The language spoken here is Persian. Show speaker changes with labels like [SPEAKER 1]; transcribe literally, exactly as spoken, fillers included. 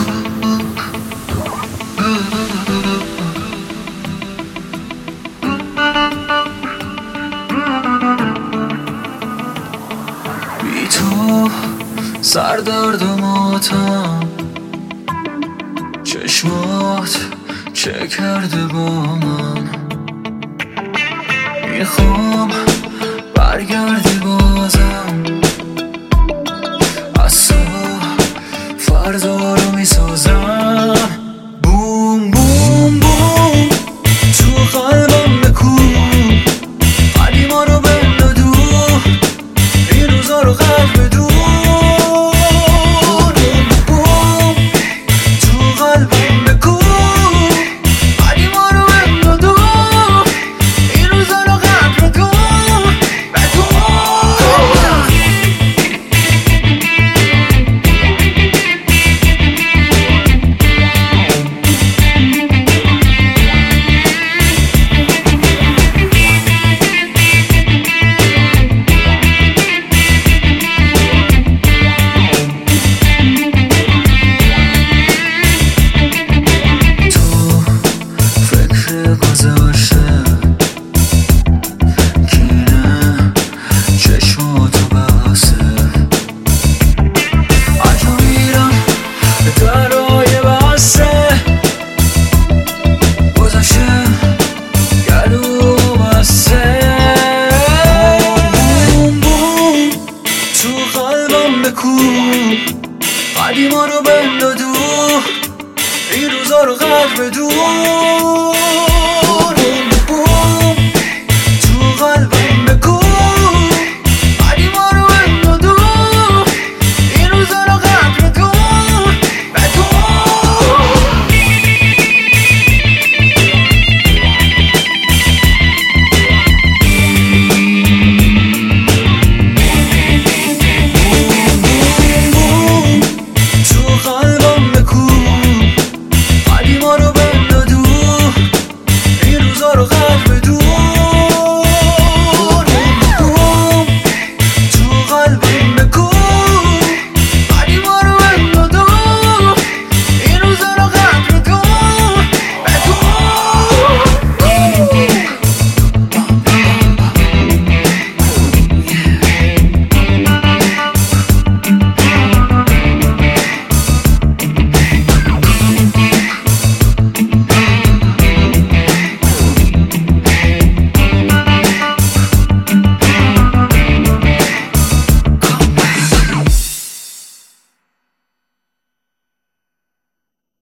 [SPEAKER 1] بی تو سردرد و ماتم، چشمات چه کرده با من. میخوام برگردی بازم، از تو فردا رو میسازم. بوم بوم بوم تو قلبم بکن، قدیما رو بنداز دور، این روزا رو قلب بدون. بوم بوم تو قلبم بکن، قدیما رو بنداز دور، این روزا رو قلب بدون قدیما رو بنداز دور، این روزا رو قدر بدون.